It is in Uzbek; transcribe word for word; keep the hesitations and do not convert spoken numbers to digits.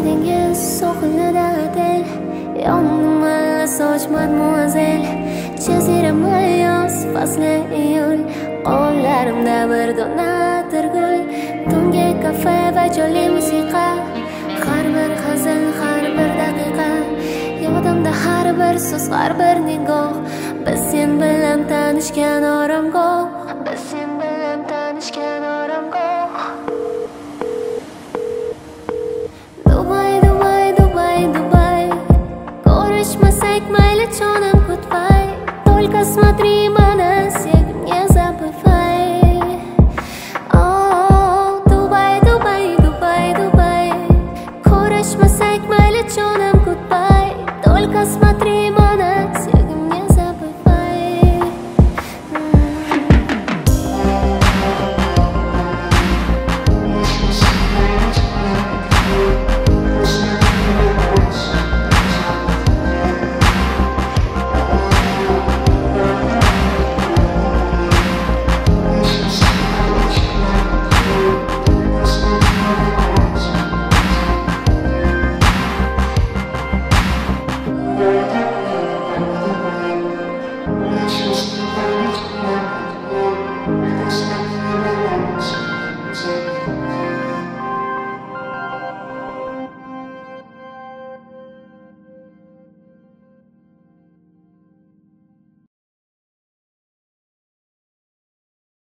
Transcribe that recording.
dengiz sohilida otel, yonimda soch mademoiselle. Jazirama yoz fasli iyul, qo'llarimda bir dona gul. Tungi kafe va jonli musiqa, har bir hazil, har bir daqiqa. Yodimda har bir so'z, har bir nigoh. Biz sen bilan tanishgan oromgoh, biz sen bilan tanishgan oromgoh. Dubai, Dubai, Dubai, Dubai. Ko'rishmasak mayli jonim kutmay, только смотри меня, не забывай. Oh, Dubai, Dubai, Dubai, Dubai. Ko'rishmasak mayli jonim kutmay, только смотри меня, не забывай. Just